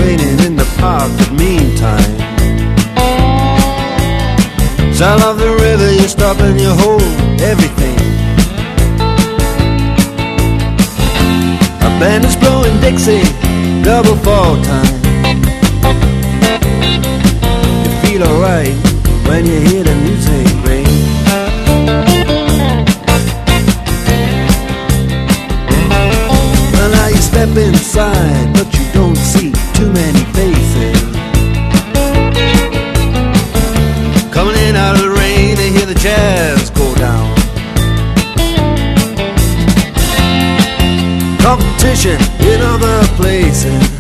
complaining in the park, but meantime, sound of the river, you stop and you hold everything. A band is blowing Dixie, double fall time. You feel alright when you hear the music ring. Well, now you step inside, but you don't see too many faces. Coming in out of the rain, they hear the jazz go down. Competition in other places.